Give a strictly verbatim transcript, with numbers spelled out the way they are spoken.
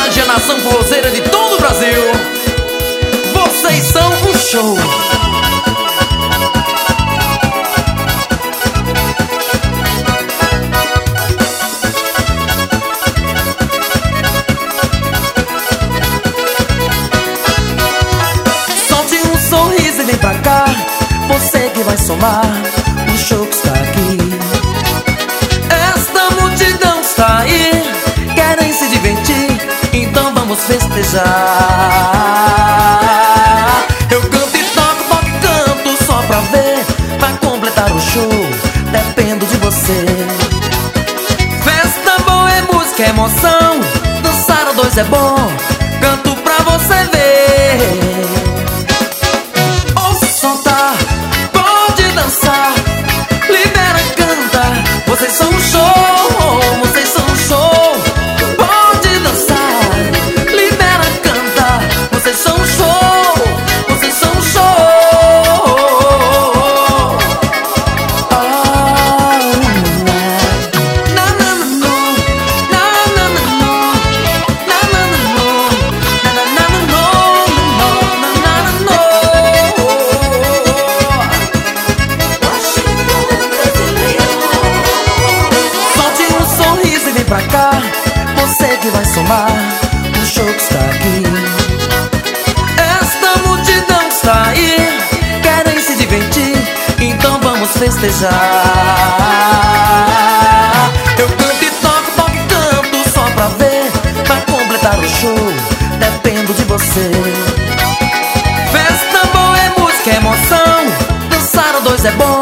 homenagem à nação forrozeira de todo o Brasil. Vocês são um show. Solte um sorriso e vem pra cá, você que vai somar o show que está aqui. Esta multidão está aí, querem se divertir, então vamos festejar. Eu canto e toco, toco e canto só pra ver, pra completar o show, dependo de você. Festa boa é música, é emoção, dançar a dois é bom, canto pra você ver. Ouça soltar, pode dançar, libera, canta, vocês são um show, vocês são um show. Pode dançar, libera, canta, vocês são um show, vocês são um show. Solte um sorriso e vem pra cá, você que vai somar o show que está aqui. Esta multidão está aí, querem se divertir, então vamos festejar. Eu canto e toco, toco e canto só pra ver, pra completar o show, dependo de você. Festa boa é música, é emoção, dançar a dois é bom,